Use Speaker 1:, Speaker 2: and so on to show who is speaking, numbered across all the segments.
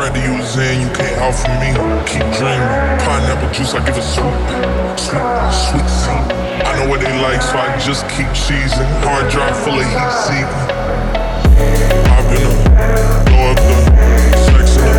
Speaker 1: crack that you was in, you can't out for me. Keep dreaming. Pineapple juice, I give it sweet, sweet, sweet, sweet. I know what they like, so I just keep cheesing. Hard drive full of heat seeking. Hop in her, throw up the sex in her.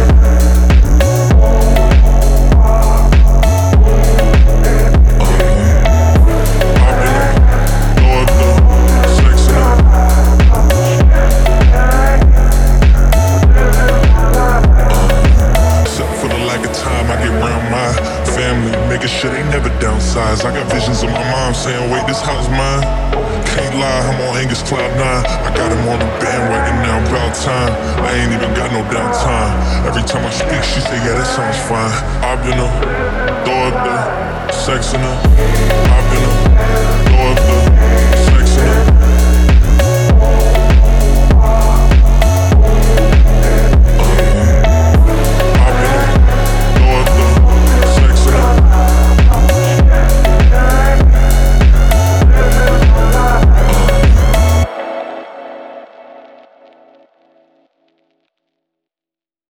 Speaker 1: Making sure they never downsize. I got visions of my mom saying, wait, this house mine. Can't lie, I'm on Angus Cloud 9. I got him on the bandwagon now, about time. I ain't even got no downtime. Every time I speak, she say, yeah, that sounds fine. I've been throw up the sex in her. I've been throw up the